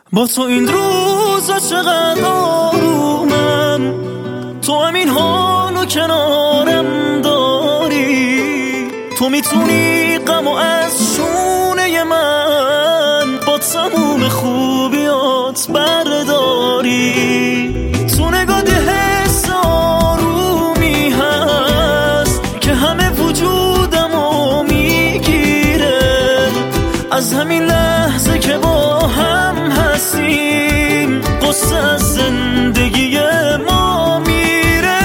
با تو این روزا چقدر آرومم، تو همین حالو کنارم داری. تو میتونی غمو از شونه من با تموم خوبیات برداری. تو نگاه حس آرومی هست که همه وجودمو میگیره. از همین لحظه که با هم هستیم قصه از زندگی ما میره.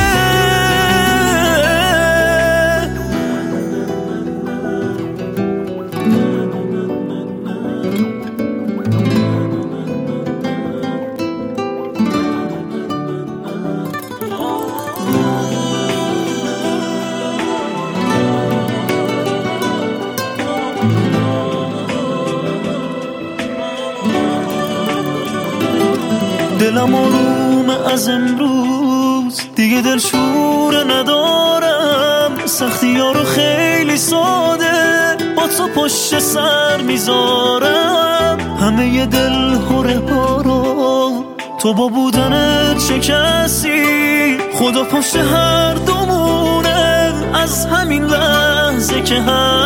دلم آرومه از امروز، دیگه دلشوره ندارم. سختی ها رو خیلی ساده با تو پشت سر میذارم. همه ی دل هره ها رو تو با بودنت شکستی. خدا پشت هر دومونه از همین لحظه که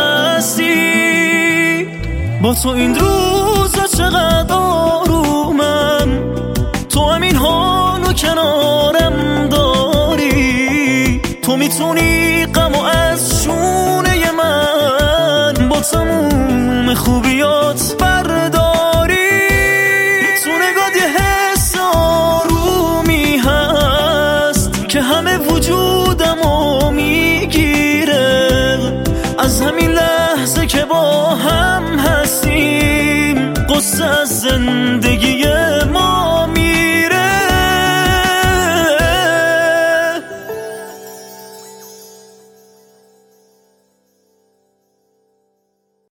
هستی. با تو این روزا چقدر آرومم، تو همین حالو کنارم داری. تو میتونی غمو از شونه من با تموم خوبیات برداری. تو نگاه یه حس آرومی هست که همه وجودمو میگیره. از همین لحظه که با هم هستیم قصه از زندگی